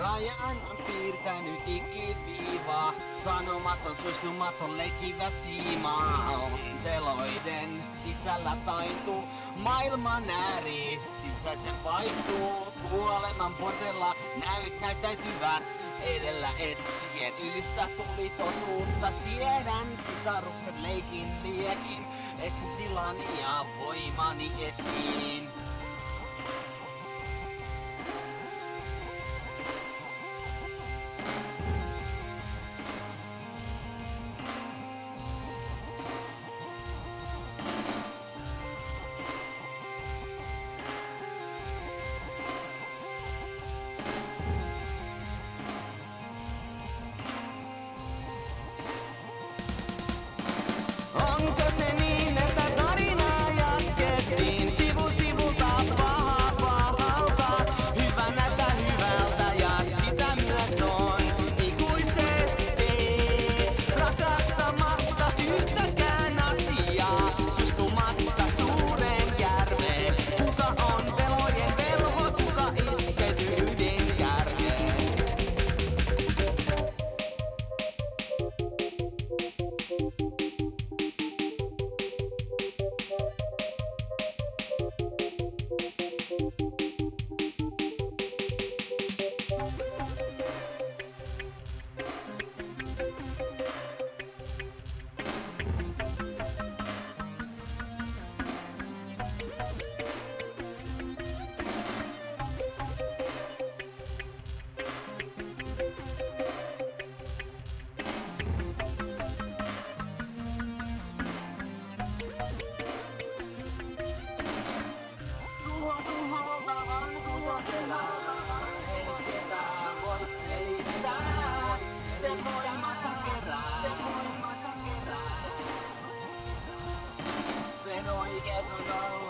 Rajan on piirtänyt ikiviiva, sanomaton, suistumaton, leikkivä siima. Onteloiden sisällä taintuu, maailman ääri sisäisen vaihtuu. Kuoleman portella näyttäytyvät edellä etsien yhtä tuli totuutta. Siedän sisarukset leikin liekin, etsin tilani ja voimani esiin. Onko se niin, että tarinaa jatkettiin sivu sivulta pahalta? Hyvä näyttää hyvältä ja sitä myös on ikuisesti. Rakastamatta yhtäkään asiaa, suistumatta suureen järveen. Kuka on velojen velho, kuka iskeytyy ydinjärveen? Ei sitä voi selistää, se voimansa kerää. Sen oikees on